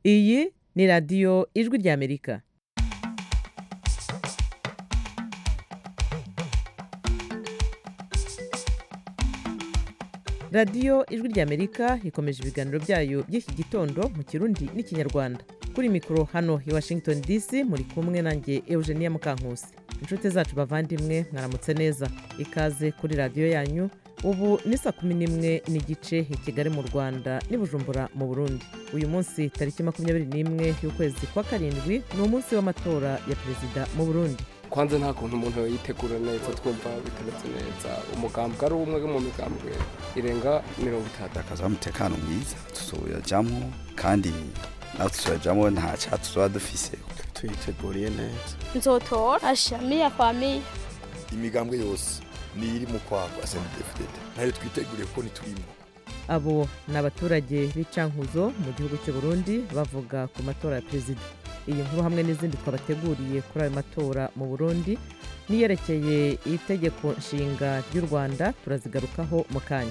Iyi ni radiyo ijwi ry'Amerika. Radiyo ijwi ry'Amerika ikomeje ibiganiro byayo by'iki gitondo mu Kirundi n'Ikinyarwanda. Kuri mikoro hano i Washington DC muri kumwe nanjye Eugenia Mukankusi. Inshuti zacu bavandimwe mwaramutse neza. Ikaze kuri radiyo yanyu. Ubu ni saa 11:15 i Kigali mu Rwanda n'i Bujumbura mu Burundi. Uyu munsi tariki 21 y'ukwezi kwa karindwi ni umunsi w'amatora ya perezida mu Burundi. Kwanza nta kuntu umuntu yitegura neza twumva bitameze neza. Umugambwe ari umwe mu migambwe irenga 30. Akaza umutekano mwiza tuzoyajamwo kandi naho tuzoyajamwo nta cyatuzoba dufise. Twiteguriye neza. Nzotora ashamiya kwamiye. Imigambwe yose ni iri mu kwagwa SNDFDD. Nayo twiteguriye ko niturimo. Abo ni abaturage b'icankuzo mu gihugu cy'u Burundi bavuga ku matora ya perezida. Iyi nkuru hamwe n'izindi twabateguriye kuri ayo matora mu Burundi niyerekeye itegeko nshinga ry'u Rwanda turazigarukaho mu kanya.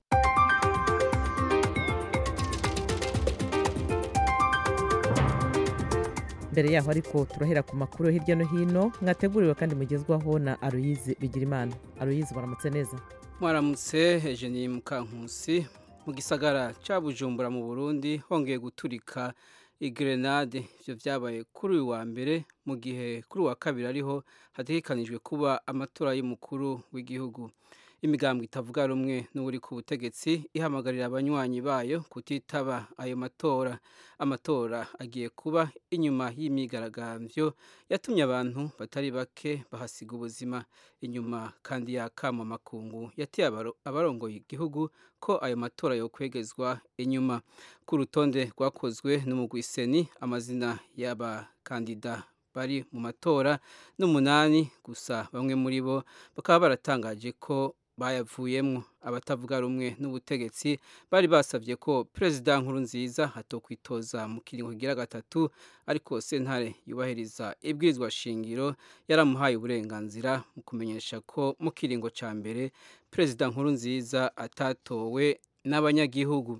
Mbere yaho ariko turahera ku makuru hirya no hino mwateguriwe kandi mugezwaho na Aloyize Bigirimana. Aloyize baramutse neza. Mwaramutse Eugenie Mukankusi. Mu gisagara ca Bujumbura mu Burundi hongeye guturika igrenade. Ivyo vyabaye kuri uyu wa mbere mu gihe kuri wa kabiri ariho hategekanijwe kuba amatora y'umukuru w'igihugu. Imigambwe itavuga rumwe n'uri ku butegetsi ihamagarira abanywanyi bayo kutitaba ayo matora. Amatora agiye kuba inyuma y'imigaragambyo yatumye abantu batari bake bahasiga ubuzima. Inyuma kandi yakama makungu yateye abarongoye igihugu ko ayo matora yokwegezwa inyuma. Ku rutonde rwakozwe n'umugwiseni amazina y'abakandida bari mu matora n'umunani gusa bamwe muri bo bakaba baratangaje ko bayavuyemwo. Abatavuga rumwe n'ubutegetsi bari basavye ko Perezida Nkurunziza hatokwitoza mu kiringo kigira gatatu, ariko sentare yubahiriza ibwirizwa shingiro yaramuhaye uburenganzira mu kumenyesha ko mu kiringo ca mbere Perezida Nkurunziza atatowe n'abanyagihugu.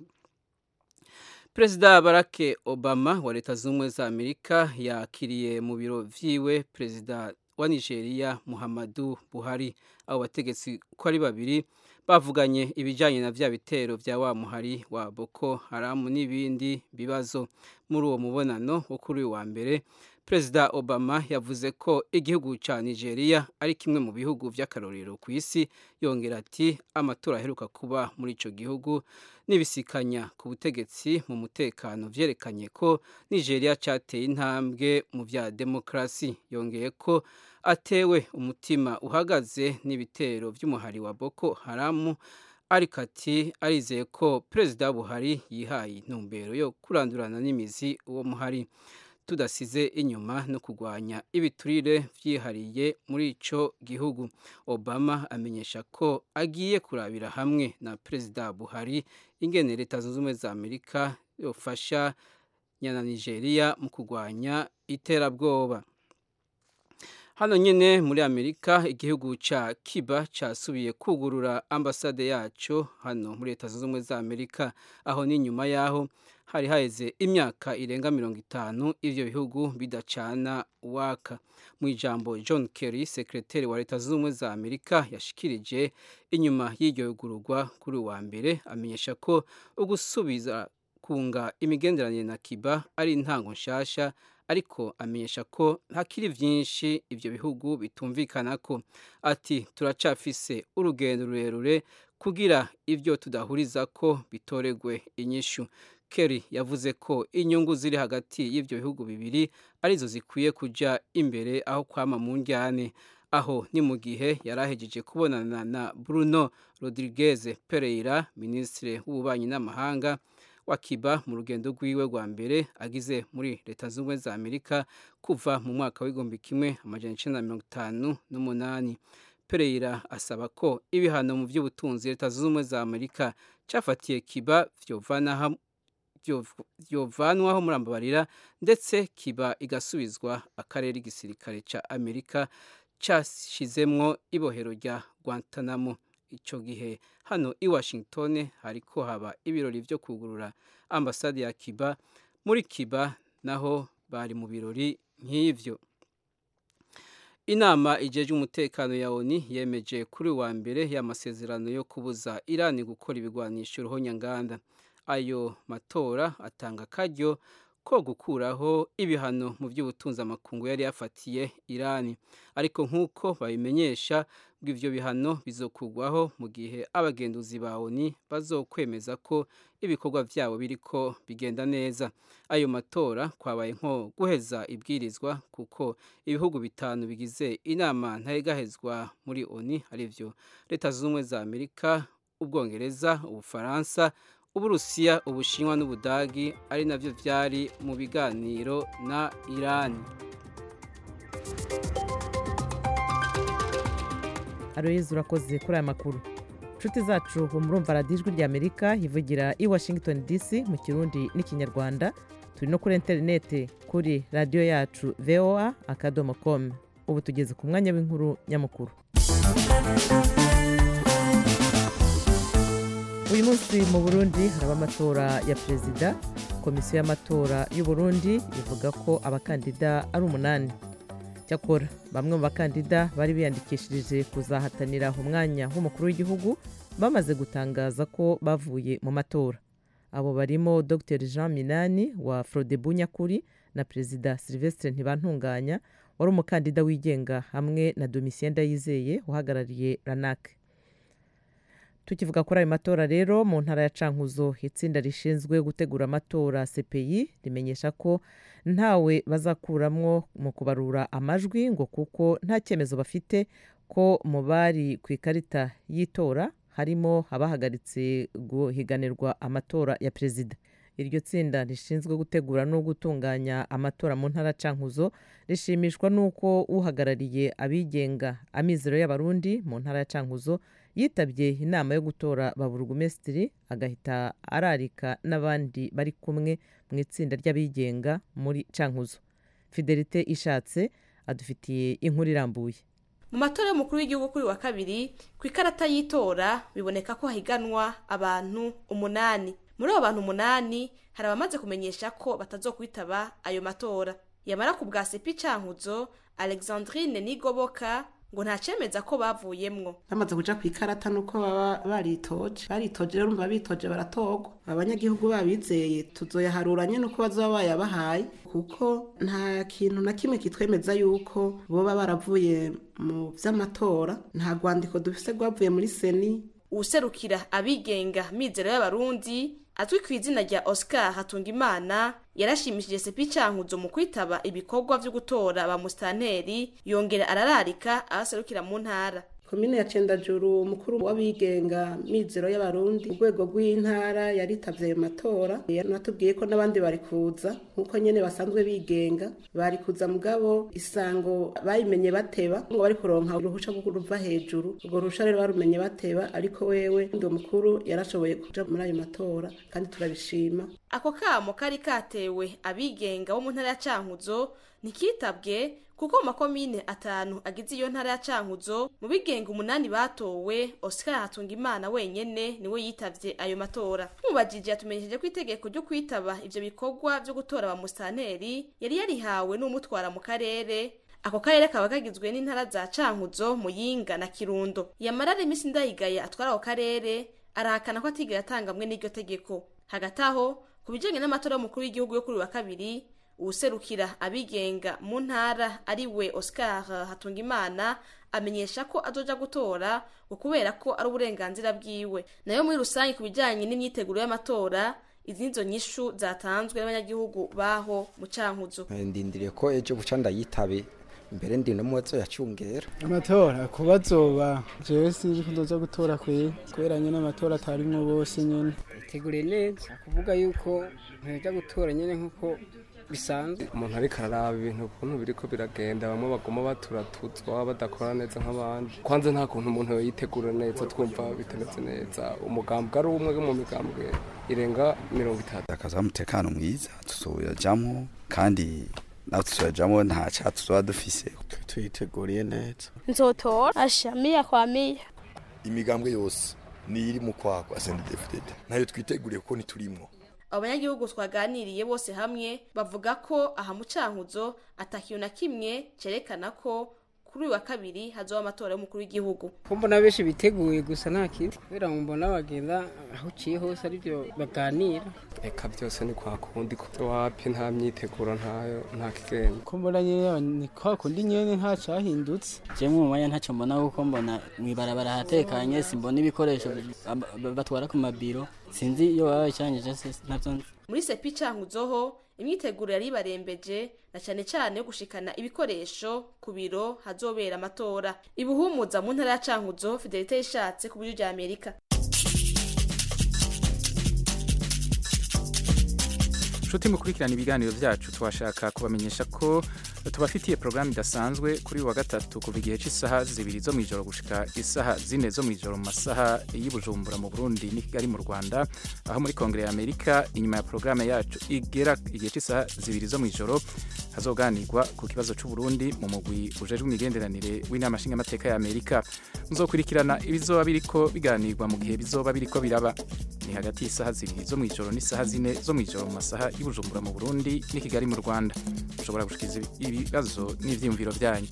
Perezida Barack Obama wa Leta Zunze za Amerika yakiriye mu biro vyiwe Perezida wa Nigeria Muhammadu Buhari. Abo bategetsi ko ari babiri bavuganye ibijanye na vya bitero vya wa muhari wa Boko Haram n'ibindi bibazo. Muri uwo mubonano wo kuri wa mbere Perezida Obama yavuze ko igihugu ca Nigeria ari kimwe mu bihugu vy'akarorero ku isi, yongera ati amatora aheruka kuba muri ico gihugu nibisikanya ku butegetsi mu mutekano vyerekanye ko Nigeria cateye intambwe mu vya demokrasi. Yongeye ko atewe umutima uhagaze n'ibitero vy'umuhari wa Boko Haram, ariko ati arizeye ko Perezida Buhari yihaye intumbero yo kurandurana n'imizi uwo muhari, tudasize inyuma no kugwanya ibiturire vyihariye muri ico gihugu. Obama amenyesha ko agiye kurabira hamwe na Perezida Buhari ingene Leta Zunze Ubumwe za Amerika yofasha nyana Nigeria mu kugwanya iterabwoba. Hano nyene muri Amerika igihugu ca Cuba casubiye kugurura ambasade yaco hano muri Leta Zunze Ubumwe za Amerika, aho ni nyuma yaho hari haheze imyaka irenga 50 ivyo bihugu bidacana waka. Mu ijambo John Kerry, sekreteri wa Leta Zunze Ubumwe za Amerika, yashikirije inyuma y'iryo yugururwa kuri wa mbere, amenyesha ko ugusubiza kunga imigenderanire na Cuba ari intango nshasha, ariko amenyesha ko hakiri vyinshi ivyo bihugu bitumvikanako. Ati turacafise urugendo rurerure kugira ivyo tudahuriza ko bitoregwe inyishu. Kerry yavuze ko inyungu ziri hagati y'ivyo bihugu bibiri arizo zikwiye kuja imbere aho kwama mu njyane. Aho ni mu gihe yarahejeje kubonana na Bruno Rodriguez Pereira, ministre w'ububanyi n'amahanga wa Cuba mu rugendo rwiwe rwa mbere agize muri Leta Zunze Ubumwe za Amerika kuva mu mwaka w'1958. Pereira asaba ko ibihano mu by'ubutunzi Leta Zunze Ubumwe za Amerika cafatiye Cuba vyovanwaho murambabarira, ndetse Cuba igasubizwa akarere igisirikare ca Amerika cashizemwo ibohero rya Guantanamo. Ico gihe hano i Washington hariko haba ibirori vyo kugurura ambasade ya Cuba muri Cuba naho bari mu birori nk'ivyo. Inama ijeje umutekano ya ONU yemeje kuri wa mbere y'amasezerano yo kubuza Iran gukora ibigwanisho ruhonyanganda. Ayo matora atanga karyo ko gukuraho ibihano mu by'ubutunzi amakungu yari yafatiye Iran, ariko nk'uko babimenyesha ngo ivyo bihano bizokugwaho mu gihe abagenduzi ba ONU bazokwemeza ko ibikorwa vyabo biriko bigenda neza. Ayo matora kwabaye nko guheza ibwirizwa kuko ibihugu bitanu bigize inama ntayegahezwa muri ONU arivyo Leta Zunze Ubumwe za Amerika, Ubwongereza, Ubufaransa, Uburusiya, Ubushinwa n'Ubudagi ari navyo vyari mu biganiro na Iran. Aloyizi urakoze kuri aya makuru. Nshuti zacu murumva radiyo Ijwi ry'Amerika ivugira i Washington DC mu Kirundi n'Ikinyarwanda. Turi no kuri interineti kuri radiyo yacu voa.com. Ubu tugeze ku mwanya w'inkuru nyamukuru. Uyu munsi mu Burundi haraba amatora ya perezida. Komisiyo y'amatora y'u Burundi ivuga ko abakandida ari 8. Cyakora bamwe mu bakandida bari biyandikishirije kuzahatanira umwanya w'umukuru w'igihugu bamaze gutangaza ko bavuye mu matora. Abo barimo Dr Jean Minani wa Frodebu Nyakuri na Perezida Sylvestre Ntibantunganya wari umukandida wigenga hamwe na Domitien Ndayizeye uhagarariye RANAC. Tukivuga kuri ayo matora rero mu ntara ya Cankuzo, itsinda rishinzwe gutegura amatora CPI rimenyesha ko ntawe bazakuramwo mu kubarura amajwi ngo kuko nta cyemezo bafite ko mu bari ku ikarita y'itora harimo abahagaritse guhiganirwa amatora ya perezida. Iryo tsinda rishinzwe gutegura no gutunganya amatora mu ntara Cankuzo rishimishwa nuko uhagarariye abigenga Amizero y'Abarundi mu ntara ya Cankuzo yitabye inama yo gutora baburugumesitiri agahita ararika n'abandi bari kumwe mu itsinda ry'abigenga muri Cankuzo. Fidelite Ishatse adufitiye inkuru irambuye. Mu matora y'umukuru w'igihugu kuri wa kabiri ku ikarata y'itora biboneka ko hahiganwa abantu 8. Muri abo bantu 8 hari abamaze kumenyesha ko batazokwitaba ayo matora. Yamara ku bwa CPI Cankuzo, Alexandrine Nigoboka ngo nta cemeza ko bavuyemwo. Bamaze kuja ku ikarata nuko baba baritoje rero umva bitoje baratogwa. Abanyagihugu babizeye tuzoyaharuranye nuko bazoba bayabahaye kuko nta kintu na kimwe kitwemeza yuko boba baravuye mu vy'amatora. Nta gwandiko dufise gwavuye muri seni. Userukira abigenga Mizero y'Abarundi atwi kw'izina rya Oscar Hatungimana yarashimishije CPI Cankuzo mu kwitaba ibikorwa vyo gutora ba mustanteri, yongera arararika abaserukira mu ntara. Komine ya Cendajuru umukuru w'abigenga Mizero y'Abarundi urwego rw'intara yaritavye ayo matora. Yanatubwiye ko n'abandi bari kuza nkuko nyene basanzwe bigenga, bari kuza mugabo isango bayimenye bateba ngo bari kuronka uruhusha rwo kuruva hejuru. Urwo ruhusha rero barumenye bateba, ariko wewe ndi mukuru yarashoboye kuja muri ayo matora kandi turabishima. Ako kamo kari katewe abigenga bo mu ntara ya Cankuzo nikitabwe kuko mu makomine 5 agize iyo ntara ya Cankuzo mu bigenga 8 batowe. Oscar Hatungimana wenyene niwe yitavye ayo matora. Mubajije yatumenyesheje ko itegeko ryo kwitaba ivyo bikorwa vyo gutora ba mustanteri yari yarihawe n'umutwara mu karere. Ako karere kaba kagizwe n'intara za Cankuzo, Muyinga na Kirundo. Yamara Remisi Ndayigaye atwara ako karere arahakana ko atigera atangamwe n'iryo tegeko. Hagati aho kubijanye n'amatora y'umukuru w'igihugu yo kuri wa kabiri, userukira abigenga mu ntara ariwe Oscar Hatungimana amenyesha ko azoja gutora kubera ko ari uburenganzira bwiwe. Nayo muri rusangi kubijanye n'imyiteguro y'amatora, izinzo nyishu zatanzwe n'abanyagihugu baho mu Cankuzo. Ndindiriye ko ejo buca ndayitabe mbere ndi no muzo yacungera amatora kubazoba jewe sinzi ko ndoza gutora kwera nyene amatora atarimwo bose nyene itegure neza kuvuga yuko nteja gutora nyene nkuko bisanzwe. Umuntu ariko araraba ibintu ukuntu biriko biragenda, bamwe bagoma baturatuzwa badakora neza nk'abandi. Kwanza nta kuntu umuntu yitegura neza twumva bitemeze neza. Umugambwe ari umwe mu migambwe irenga 30. Akaza umutekano mwiza tuzoyajamwo kandi natujamwo nta cyatuzwa dufise tuyiteguriye neza. Nzotora ashamiya kwa miya. Imigambwe yose ni iri mu kwako asendefted. Nayo twiteguriye ko niturimwo. abanyagihugu twaganiriye bose hamwe bavuga ko aha mu Cankuzo atakiyo na kimwe cerekana ko kuri wa kabiri hazoba amatora y'umukuru w'igihugu. Mbona benshi biteguye gusa nta kindi kubera mbona bagenda aho uciye hose aribyo baganira. Eka byose ni kwa kundi ko wapi nta myiteguro nta kigenda. Ko mbona nyene ni kwa kundi nyene nta cyahindutse. Je mu mwanya ntaco mbona kuko mbona mwibarabara hatekanye simbona ibikoresho batwara ku mabiro sinzi iyo baba cyangije navyo. Muri sepi Cankuzo imyiteguro yari barembeje na cyane yo gushikana ibikoresho ku biro hazobera amatora. Ibuhumuza mu ntara ya Cankuzo, Fidelite Ishatse ku buryo Amerika. Nshuti mukurikirana ibiganiro byacu twashaka kubamenyesha ko tubafitiye programu idasanzwe kuri wa gatatu kuva igihe cy'isaha 2 zo mwijoro gushika isaha 4 zo mwijoro mu masaha y'Ibujumbura mu Burundi ni Kigali mu Rwanda, aho muri Kongere ya Amerika inyuma ya programu yacu igera igihe cy'isaha 2 zo mwijoro hazoganirwa ku kibazo cy'u Burundi mu mugwi ujejwe imigenderanire w'inama nshingamateka ya Amerika. Muzokurikirana ibizoba biriko biganirwa mu gihe bizoba biriko biraba ni hagati y'isaha 2 zo mwijoro n'isaha 4 zo mwijoro mu masaha y'Ibujumbura mu Burundi ni Kigali mu Rwanda. Ushobora gushikiza ibibazo n'ivyiyumviro byanyu.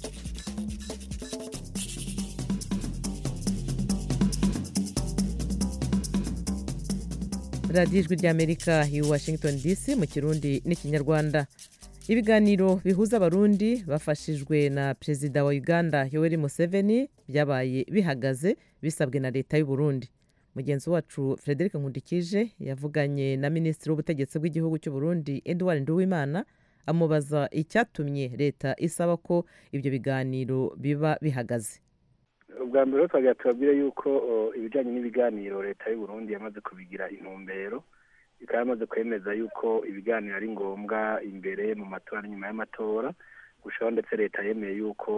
radiyo ijwi ry'Amerika i Washington DC mu Kirundi n'Ikinyarwanda. Ibiganiro bihuza abarundi bafashijwe na Perezida wa Uganda Yoweri Museveni byabaye bihagaze bisabwe na leta y'u Burundi. Mugenzi wacu Frederic Nkundikije yavuganye na Minisitiri w'Ubutegetsi bw'igihugu cy'u Burundi Edouard Nduwimana amubaza icyatumye leta isaba ko ibyo biganiro biba bihagaze. Ubwa mbere twagira tubabwire yuko ibijyanye n'ibiganiro leta y'u Burundi yamaze kubigira intumbero, ikaba yamaze kwemeza yuko ibiganiro ari ngombwa imbere mu matora nyuma y'amatora, gushaho ndetse leta yemeye yuko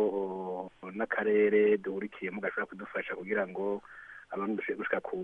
n'akarere duhurikiyemo gashobora kudufasha kugira ngo abantu dushobore gushika ku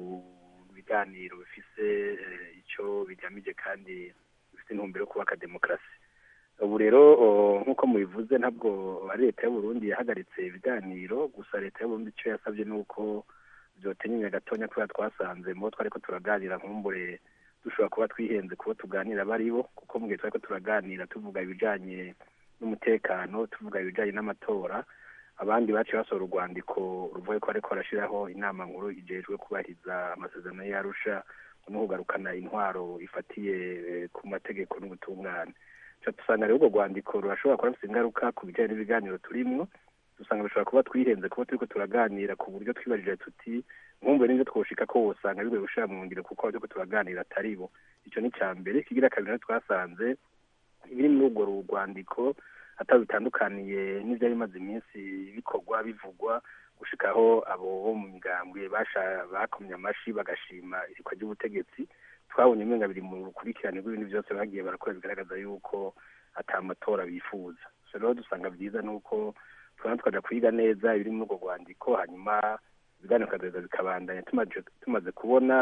biganiro bifise icyo bigamije kandi bifite intumbero yo kubaka demokarasi. Ubu rero nk'uko mubivuze ntabwo leta y'u Burundi yahagaritse ibiganiro, gusa leta y'u Burundi icyo yasabye nuko byotenyenya gatonya kubera twasanze mu twariko turaganira nkumbure dushobora kuba twihenze kuba tuganira baribo, kuko mu gihe twariko turaganira tuvuga ibijanye n'umutekano, tuvuga ibijanye n'amatora, abandi baciye basohora urwandiko ruvuye ko ariko barashiraho inama nkuru ijejwe kubahiriza amasezerano y'Arusha no kugarukana intwaro ifatiye ku mategeko n'ubutungane. Tusanga rero urwo rwandiko rurashobora kuba rufite ingaruka ku bijyanye n'ibiganiro turimwo. Dusanga bishobora kuba twihenze kuba turiko turaganira ku buryo twibajije tuti nkumve n'ibyo twoshika ko wosanga bigoye gushira mu ngiro kuko turiko turaganira atari bo. Ico ni cyambere. Kigira kabiri na twasanze ibiri muri urwo rwandiko atabitandukaniye n'ivyo bimaze iminsi bikorwa bivugwa gushikaho abo bo mu migambwe bakomye amashi bagashima irikwa ry'ubutegetsi. Twabonye umenga biri mu rukurikirane rw'ibintu byose bagiye barakora bigaragaza yuko atamatora bifuza. So rero dusanga byiza nuko twaja kwiga neza ibiri muri urwo rwandiko, hanyuma ibiganiro kazoza bikabandanya tumaze kubona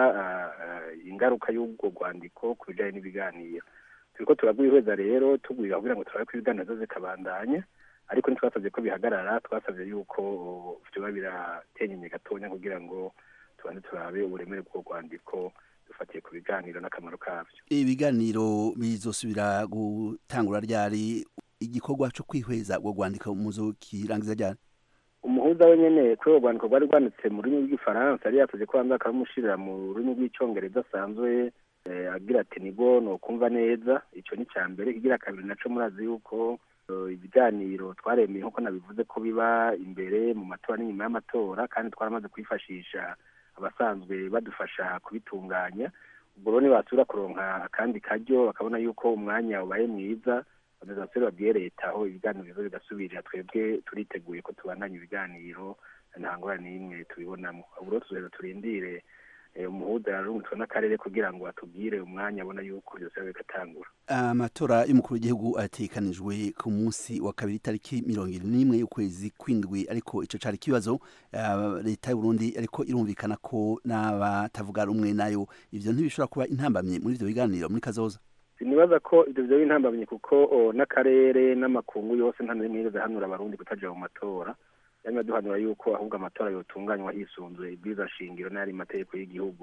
ingaruka y'urwo rwandiko ku bijanye n'ibiganiro. Turiko turagwihweza rero tugwira kugira ngo turabe ko ibiganiro zoze kabandanya, ariko ntitwasabye ko bihagarara, twasabye yuko vyoba biratenyenye gatonya kugira ngo tubanze turabe uburemere bw'urwo rwandiko dufatiye ku biganiro n'akamaro kavyo. Ibiganiro bizosubira gutangura ryari? Igikorwa cyo kwihweza urwo rwandiko muzokirangiza ryari? Umuhuza we nyene kuri urwo rwandiko rwari rwanditse mu rurimi rw'igifaransa, yari yasavye ko banza bakamushirira mu rurimi rw'icongereza asanzwe agira ati nigo no kumva neza. Ico ni cyambere. Kigira kabiri naco murazi yuko ibiganiro twaremeye nkuko nabivuze ko biba imbere mu matora n'inyuma y'amatora, kandi twaramaze kwifashisha abasanzwe badufasha kubitunganya. Ubwo rero nibasubira kuronka akandi karyo bakabona yuko umwanya ubaye mwiza, bazasubira babwiye leta aho ibiganiro bizo bigasubirira. Twebwe turiteguye ko tubandanya ibiganiro nta ngorane n'imwe tubibonamo. Ubu rero tuzaheza turindire umuhuza yarungitswe n'akarere kugira ngo atubwire umwanya abona yuko byose bigatangura. Amatora y'umukuru w'igihugu atekanijwe ku munsi wa kabiri tariki 21 y'ukwezi kw'indwi, ariko ico cari kibazo leta y'u Burundi ariko irumvikana ko n'abatavuga rumwe nayo ivyo ntibishobora kuba intambamye muri ivyo biganiro muri kazoza. Sinibaza ko ivyo vyo intambamye kuko n'akarere n'amakungu yose nta n'imwe hanura abarundi kutaja mu matora. Yamwe duhanura yuko ahubwo amatora yotunganywa hisunzwe ibwiza shingiro n'ari mategeko y'igihugu.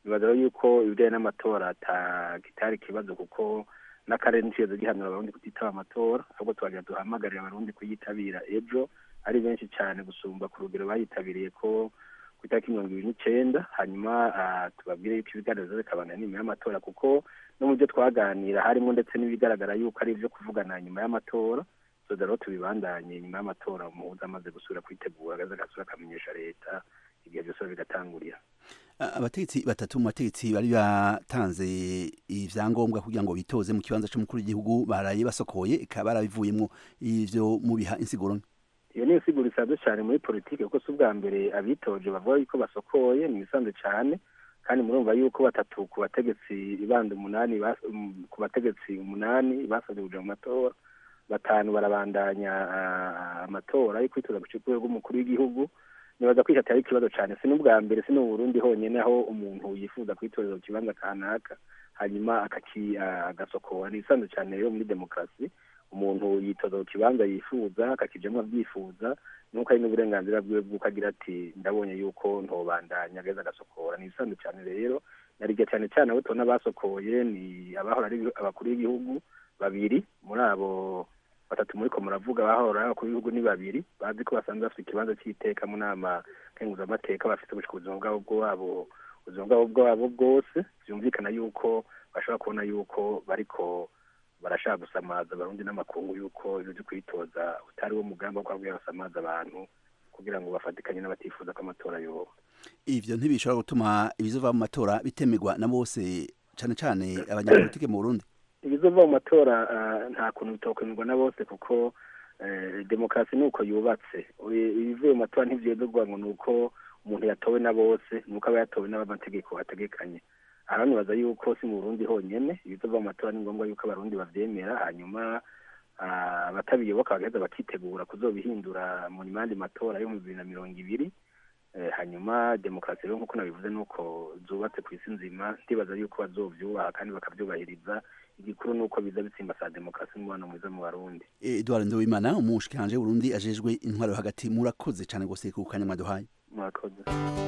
nibaza yuko ibijyanye n'amatora kitari ikibazo kuko n'akarere ntikibazo gihanura abarundi kutitaba amatora ahubwo tubagira duhamagarira abarundi kuyitabira ejo ari benshi cyane gusumba ku rugero bayitabiriye ko ku itariki 29 hanyuma tubabwire yuko ibiganiro bikabana nyuma y'amatora kuko no mu byo twaganira harimo ndetse n'ibigaragara yuko ari ibyo kuvugana nyuma y'amatora rero tubibandanye nyuma y'amatora umuhuza amaze gusubira kwitegura agasubira akamenyesha leta igihe byose bigatangurira. Abategetsi batatu mu bategetsi bari batanze ivyangombwa kugira ngo bitoze mu kibanza cy'umukuru w'igihugu baraye basokoye ikaba barabivuyemo ivyo mu biha insiguro. Iyo ni insiguro isanzwe cyane muri politike kuko si ubwa mbere abitoje bavuga yuko basokoye ni bisanzwe cyane kandi murumva yuko batatu ku bategetsi ibanda 8 ku bategetsi 8 basabye kuja mu matora, batanu barabandanya amatora yo kwitoza gucikura rw'umukuru w'igihugu. Nibaza kwishata ari ikibazo cyane si n'ubwa mbere si no Burundi honyene aho umuntu yifuza kwitoreza ku kibanza kanaka hanyuma agasokora ni isanzwe cyane rero muri demokrasi umuntu yitoza ku kibanza yifuza akakijamwo abyifuza nuko ari n'uburenganzira bwiwe bw'ukagira ati ndabonye yuko ntobandanya ageza agasokora ni isanzwe cyane rero narige cyane cyane abo tubona basokoye ni abahora ari abakuru b'igihugu babiri muri abo batatu muri ko muravuga bahora ku bihugu ni babiri bazi ko basanzwe bafite ikibanza cy'iteka mu nama kenguza amateka bafite ubushobozi bwabo bwose byumvikana yuko bashobora kubona yuko bariko barashaka gusamaza abarundi n'amakungu yuko ibyo kwitoza utari wo mugambi wo kwabwira basamaza abantu kugira ngo bafatikanye n'abatifuza ko amatora yoba. Ivyo ntibishobora gutuma ibizova mu matora bitemerwa na bose cane cane abanyapolitike mu Burundi. Ibizova mu matora nta kuntu bitokwemerwa na bose kuko demokrasi nuko yubatse. Ibivuye mu matora ntivyegurwa ngo nuko umuntu yatowe na bose nuko aba yatowe n'abamategeko ategekanye. Aha nibaza yuko si mu Burundi honyene ibizova mu matora ni ngombwa yuko abarundi bavyemera hanyuma batabiyoboka bagaheza bakitegura kuzobihindura mu mandi matora yo mu 2020. Hanyuma demokrasi rero nkuko nabivuze nuko zubatse ku isi nzima ndibaza yuko bazovyubaha kandi bakavyubahiriza igikuru nuko biza bitsimba sa demokrasi n'umwana mwiza mu Barundi. Edouard Nduwimana umushikiranje w'Uburundi ajejwe intwaro hagati murakoze cyane gose ku kanya mwaduhaye. Murakoze.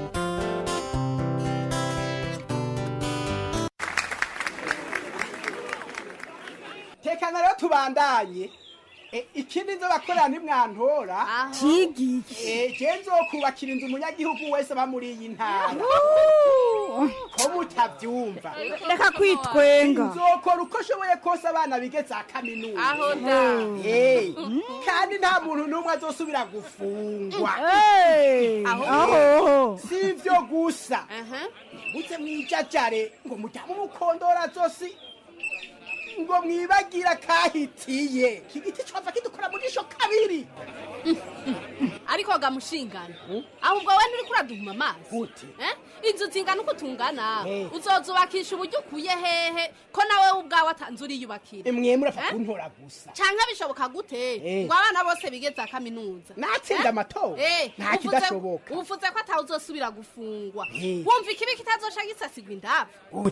Tekana rero tubandanye ikindi nzo bakorera ntimwantora cigiki je nzokubakira inzu umunyagihugu wese bamuri iyi ntara ko mutavyumva reka kwitwenga nzokora uko shoboye kose abana bigeze kaminuza aho da kandi nta muntu n'umwe azosubira gufungwa aho sivyo gusa buze mwijajare ngo mujyamo umukondora zosi ngo mwibagira kahitiye kigiti cova kidukora mu jisho kabiri ariko gamushingana ahubwo we nturi kuraduhuma amazi inzu zingana uko tungana uzozubakisha uburyo ukuye hehe ko nawe ubwawe atanze uriyubakira mwe murafata kuntora gusa canke bishoboka gute ngo abana bose bigeze kaminuza natsinda amatora nta kidashoboka uvuze ko atawuzosubira gufungwa wumva ikibi kitazosha gisasigwa indavu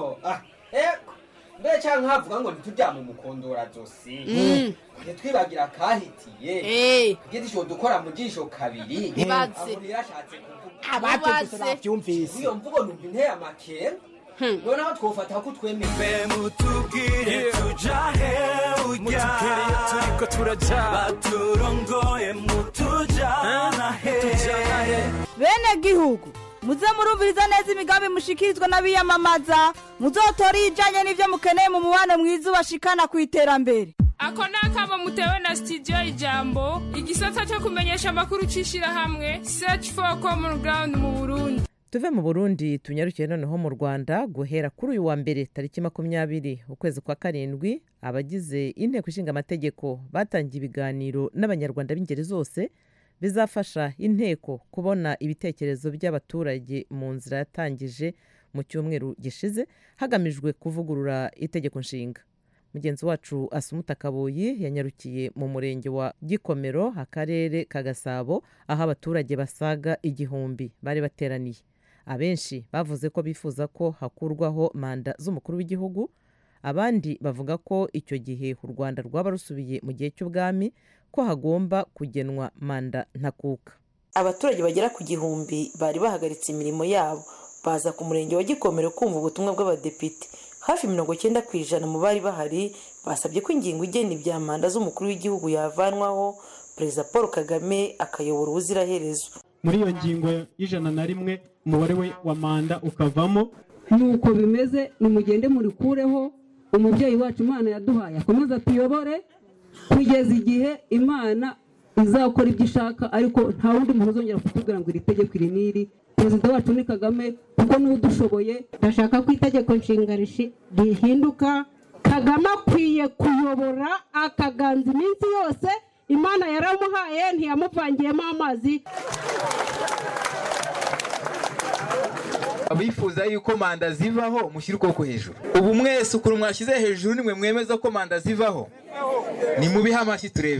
mbe cyangwa havuga ngo ntitujyame umukondora zosi twibagira kahitiye giti cyo dukora mu jisho kabiri ibaze yashatse kuvuga abavyumvise bavyumvise iyo mvugo numva inteye amakere none aho twofata ko twemeye mutubwire tujahe mutukere turiko turaja baturongoye mutujana he bene gihugu muze murumviriza neza imigambi mushikirizwa n'abiyamamaza muzotora ijanye n'ivyo mukeneye mu mubano mwiza ubashikana ku iterambere. Ako nakamo mutewe na studio Ijambo igisata cyo kumenyesha amakuru cishira hamwe Search for Common Ground mu Burundi. Tuve mu Burundi tunyarukiye noneho mu Rwanda guhera kuri uyu wa mbere tariki 20 ukwezi kwa karindwi abagize inteko ishinga amategeko batangiye ibiganiro n'abanyarwanda b'ingeri zose bizafasha inteko kubona ibitekerezo by'abaturage mu nzira yatangije mu cyumweru gishize hagamijwe kuvugurura itegeko nshinga. Mugenzi wacu Asumuta Kaboyi yanyarukiye mu murenge wa Gikomero akarere ka Gasabo aho abaturage basaga 1,000 bari bateraniye. Abenshi bavuze ko bifuza ko hakurwaho manda z'umukuru w'igihugu, abandi bavuga ko icyo gihe u Rwanda rwaba rusubiye mu gihe cy'ubwami ko hagomba kugenwa manda ntakuka. Abaturage bagera ku 1,000 bari bahagaritse imirimo yabo baza ku murenge wa Gikomero kumva ubutumwa bw'abadepite. Hafi 90% mu bari bahari basabye ko ingingo igena ibya manda z'umukuru w'igihugu yavanwaho, Perezida Paul Kagame akayobora ubuziraherezo. Muri iyo ngingo y'101 umubare we wa manda ukavamo. Nuko bimeze, nimugende murikureho, umubyeyi wacu Imana yaduhaye akomeza tuyobore kugeza igihe Imana izakora ibyo ishaka, ariko nta wundi muntu uzongera kutubwira ngo iri tegeko iri n'iri. Perezida wacu ni Kagame kuko niwe udushoboye. Ndashaka ko itegeko nshinga rihinduka. Kagame akwiye kuyobora akaganza iminsi yose Imana yaramuhaye, ntiyamuvangiyemo amazi. Abifuza yuko manda zivaho mushyira ukuboko hejuru. Ubu mwese ukuru mwashyize hejuru nimwe mwemeza ko manda zivaho, ni mubihe amashyi turebe.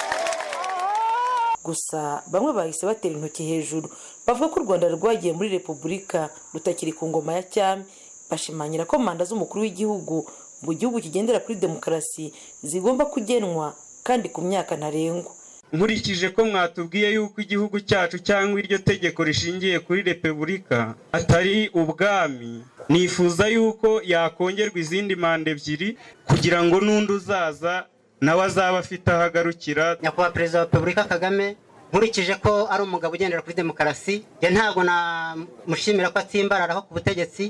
Gusa bamwe bahise batera intoki hejuru bavuga ko u Rwanda rwagiye muri repubulika rutakiri ku ngoma ya cyami, bashimangira ko manda z'umukuru w'igihugu mu gihugu kigendera kuri demokarasi zigomba kugenwa kandi ku myaka ntarengwa. Nkurikije ko mwatubwiye yuko igihugu cyacu cyangwa iryo tegeko rishingiye kuri repubulika atari ubwami, nifuza yuko yakongerwa izindi manda 2 kugira ngo n'undi uzaza nawe azaba afite ahagarukira. Nyakubahwa Perezida wa Repubulika Kagame, nkurikije ko ari umugabo ugendera kuri demokarasi, je ntabwo namushimira ko atsimbararaho ku butegetsi,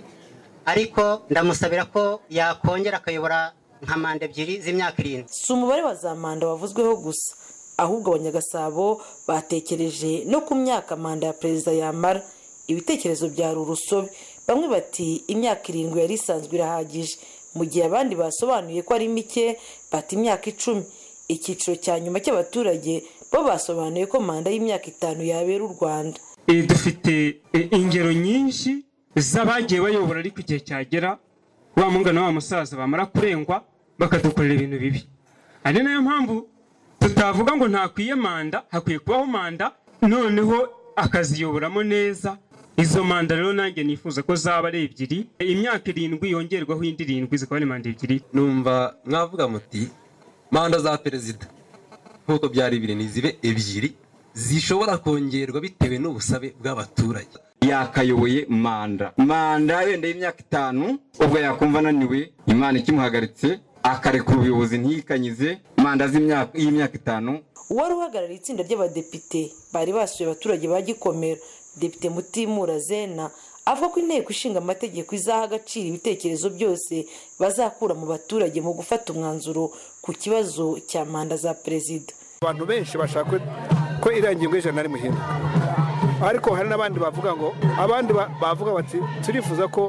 ariko ndamusabira ko yakongera akayobora nka manda 2 z'imyaka 7. Si umubare wa za manda wavuzweho gusa, ahubwo abanyagasabo batekereje no ku myaka manda ya perezida yamara. Ibitekerezo byari urusobe. Bamwe bati imyaka 7 yari isanzwe irahagije, mu gihe abandi basobanuye ko ari mike bati imyaka 10. Icyiciro cya nyuma cy'abaturage bo basobanuye ko manda y'imyaka 5 yabera u Rwanda. Dufite ingero nyinshi z'abagiye bayobora ariko igihe cyagera wa mungana wa musaza bamara kurengwa bakadukorera ibintu bibi. Ari nayo mpamvu tutavuga ngo ntakwiye manda, hakwiye kubaho manda noneho akaziyoboramo neza. Izo manda rero nanjye nifuza ko zaba ari 2, imyaka 7 yongerwaho indi 7 zikaba ari manda 2. Numva mwavuga muti manda za perezida nkuko byari 2 nizibe 2 zishobora kongerwa bitewe n'ubusabe bw'abaturage. Yakayoboye manda yenda y'imyaka 5, ubwo yakumva naniwe Imana ikimuhagaritse akarekura ubuyobozi ntiyikanyize manda y'imyaka 5. Uwari uhagarariye itsinda ry'abadepite bari basuye abaturage ba Gikomero, Depite Mutimura Zena, avuga ko inteko ishinga amategeko izaha agaciro ibitekerezo byose bazakura mu baturage mu gufata umwanzuro ku kibazo cya manda za perezida. Abantu benshi bashaka ko irangingo y'ijana ari muhinduka, ariko hari n'abandi bavuga ngo bavuga bati turifuza ko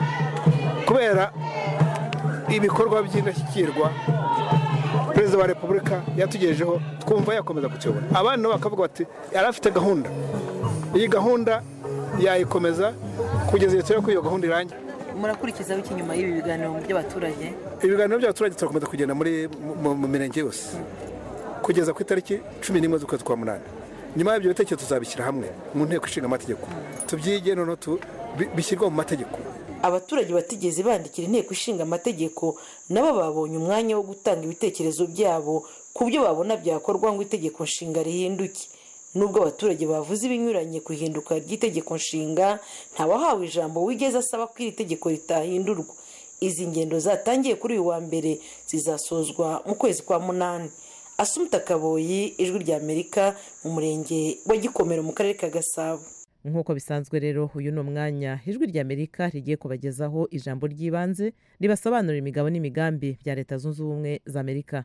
kubera ibikorwa by'indashyikirwa Perezida wa Repubulika yatugejejeho twumva yakomeza kukiyobora. Abandi bakavuga bati yarafite gahunda, iyi gahunda yayikomeza kugeza igihe ko iyo gahunda irangiye. Murakurikizaho iki nyuma y'ibi biganiro by'abaturage? Ibiganiro by'abaturage turakomeza kugenda mu mirenge yose kugeza ku itariki 11 z'ukwezi kwa 8. Nyuma y'ibyo bitekerezo tuzabishyira hamwe mu nteko ishinga amategeko, tubyige noneho bishyirwa mu mategeko. Abaturage batigeze bandikira inteko ishinga amategeko nabo babonye umwanya wo gutanga ibitekerezo byabo ku byo babona byakorwa ngo itegeko nshinga rihinduke. Nubwo abaturage bavuze ibinyuranye ku ihinduka ry'itegeko nshinga, ntawahawe ijambo wigeze asaba ko iri tegeko ritahindurwa. Izi ngendo zatangiye kuri uyu wa mbere zizasozwa mu kwezi kwa 8. Asumta Kaboyi, Ijwi rya Amerika, mu murenge wa Gikomero mu karere ka Gasabo. Nk'uko bisanzwe rero uyu ni umwanya Ijwi rya Amerika rigiye kubagezaho ijambo ry'ibanze ribasobanurira imigabo n'imigambi bya Leta Zunze Ubumwe za Amerika.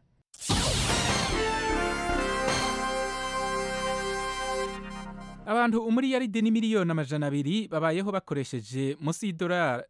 Abantu umuriyaride n'imiliyoni 200 babayeho bakoresheje munsi y'idolari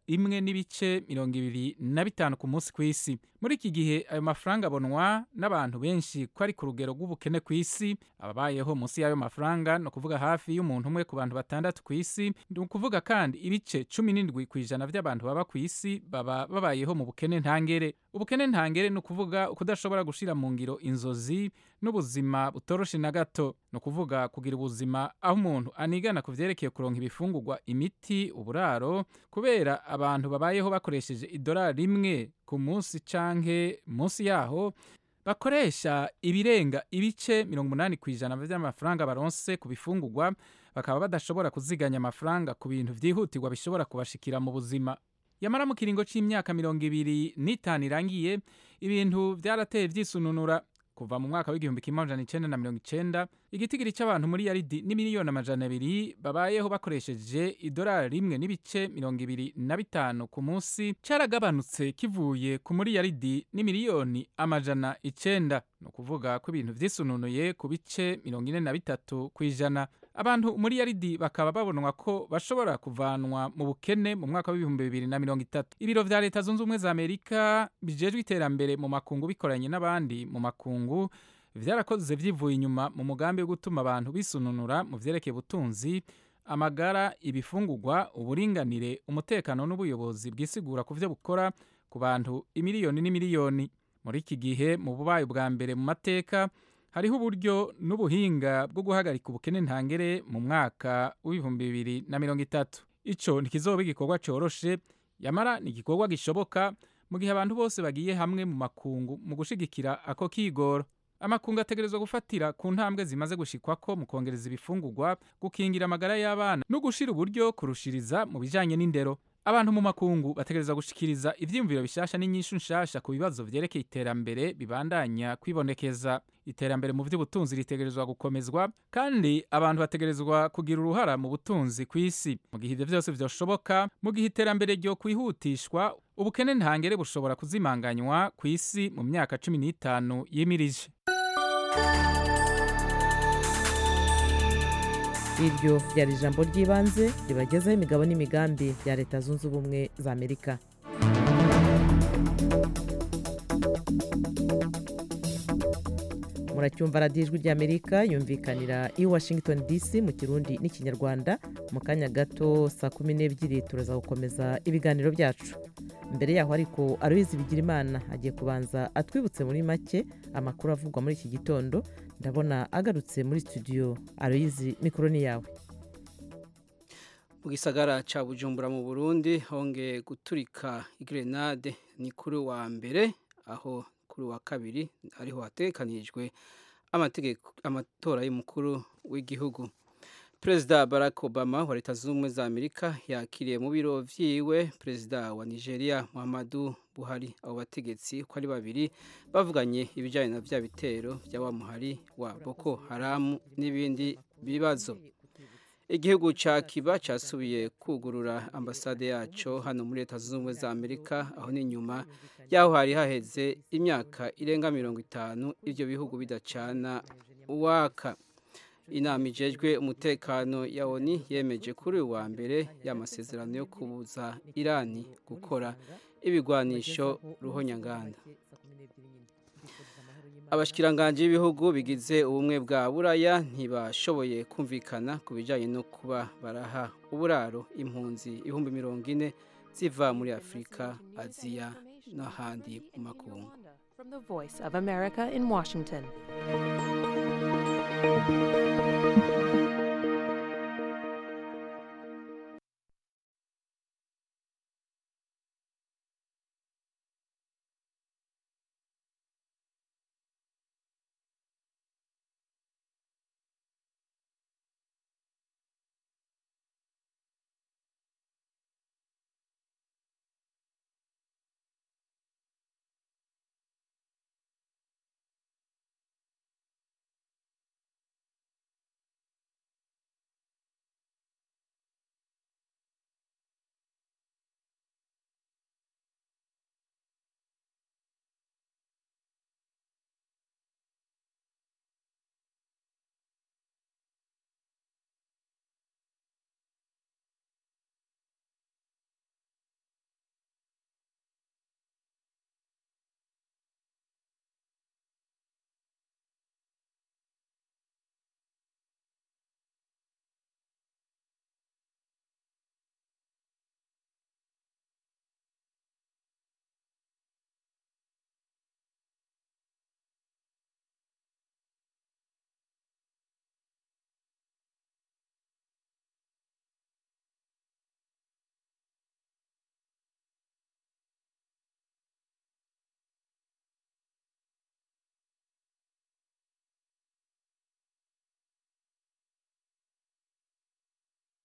1.25 ku munsi kw'isi. Muri iki gihe ayo mafaranga abonwa n'abantu benshi ko ari ku rugero rw'ubukene kw'isi. Ababayeho munsi y'ayo mafaranga no kuvuga hafi y'umuntu umwe ku bantu 6 kw'isi. Ndi kuvuga kandi ibice 17% by'abantu baba kw'isi baba babayeho mu bukene ntangere. Ubukene ntangere no kuvuga ukudashobora gushira mu ngiro inzozi n'ubuzima butoroshe na gato. No kuvuga kugira ubuzima aho umuntu anigana kuvyerekeye kuronka ibifungurwa, imiti, uburaro, kubera abantu babayeho bakoresheje idolari rimwe ku munsi canke munsi yaho bakoresha ibirenga ibice 80% by'amafaranga baronse ku bifungurwa bakaba badashobora kuziganya amafaranga ku bintu vyihutirwa bishobora kubashikira mu buzima. Yamara mu kiringo c'imyaka 25 irangiye ibintu vyarateye vyisununura. Kuva mu mwaka w'igihumbi kimwe amajana 1990 igitigiri c'abantu muri yaridi n'imiliyoni amajana 200 babayeho bakoresheje idolari 1.25 ku munsi caragabanutse kivuye ku muri yaridi n'imiliyoni amajana 9. No kuvuga ko ibintu vyisununuye ku bice 43 kw'ijana. Abantu muri yaridi bakaba babonwa ko bashobora kuvanwa mu bukene mu mwaka w'ibihumbi 2030. Ibiro vya leta zunze ubumwe za Amerika bijejwe iterambere mu makungu bikoranye n'abandi mu makungu vyarakoze vyivuye inyuma mu mugambi wo gutuma abantu bisununura mu vyerekeye ubutunzi, amagara, ibifungurwa, uburinganire, umutekano n'ubuyobozi bwisigura ku vyo bukora ku bantu imiliyoni n'imiliyoni. Muri iki gihe mu bubaye bwa mbere mu mateka hariho uburyo n'ubuhinga bwo guhagarika ubukene ntangere mu mwaka w'ibihumbi 2030. Ico ntikizoba igikorwa coroshe, yamara ni igikorwa gishoboka mu gihe abantu bose bagiye hamwe mu makungu mu gushigikira ako kigoro. Amakungu ategerezwa gufatira ku ntambwe zimaze gushikwako mu kongereza ibifungurwa, gukingira amagara y'abana no gushira uburyo kurushiriza mu bijanye n'indero. Abantu mu makungu bategereza gushikiriza ivyiyumviro bishasha n'inyishu nshasha ku bibazo vyerekeye iterambere bibandanya kwibonekeza. Iterambere mu vy'ubutunzi ritegerezwa gukomezwa kandi abantu bategerezwa kugira uruhara mu butunzi kw'isi. Mu gihe ivyo vyose vyoshoboka, mu gihe iterambere ryo kwihutishwa, ubukene ntangere bushobora kuzimanganywa kw'isi mu myaka 15 yimirije. Iryo ryari ijambo ry'ibanze ribagezaho imigabo n'imigambi ya leta zunze ubumwe za Amerika. Muracyumva radiyo ijwi ry'Amerika yumvikanira i Washington DC mu Kirundi n'Ikinyarwanda. Mu kanya gato saa 12 turaza gukomeza ibiganiro byacu. Mbere yaho ariko Aloyizi Bigirimana agiye kubanza atwibutse muri make amakuru avugwa muri iki gitondo. Ndabona agarutse muri studio. Aloyizi, mikoro ni yawe. Mu gisagara ca Bujumbura mu Burundi hongeye guturika igrenade ni kuri wa mbere, aho kuri wa kabiri ariho hatekanijwe amatora y'umukuru w'igihugu. Perezida Barack Obama wa Leta Zunze Ubumwe za Amerika yakiriye mu biro vyiwe Perezida wa Nigeria Muhammadu Buhari. Abo bategetsi ko ari babiri bavuganye ibijanye na vya bitero vya wa muhari wa Boko Haram n'ibindi bibazo. Igihugu ca Cuba casubiye kugurura ambasade yaco hano muri Leta Zunze Ubumwe za Amerika, aho ni nyuma yaho hari haheze imyaka irenga 50 ivyo bihugu bidacana uwaka. Inama ijejwe umutekano ya ONU yemeje kuri wa mbere y'amasezerano yo kubuza Irani gukora ibigwanisho ruhonyanganda. Abashikiranganje b'ibihugu bigize ubumwe bwa Buraya ntibashoboye kumvikana ku bijanye no kuba baraha uburaro impunzi 40,000 ziva muri Afrika, Aziya n'ahandi mu makungu. From the Voice of America in Washington.